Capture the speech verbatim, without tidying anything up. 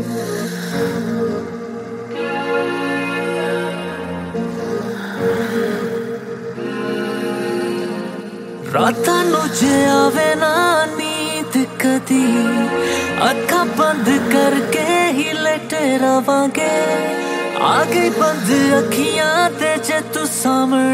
रातां नूं जे आवे ना नींद कदी, अखां बंद करके ही लेटे रवांगे। आ गई बंद अखियां ते जे तू सामने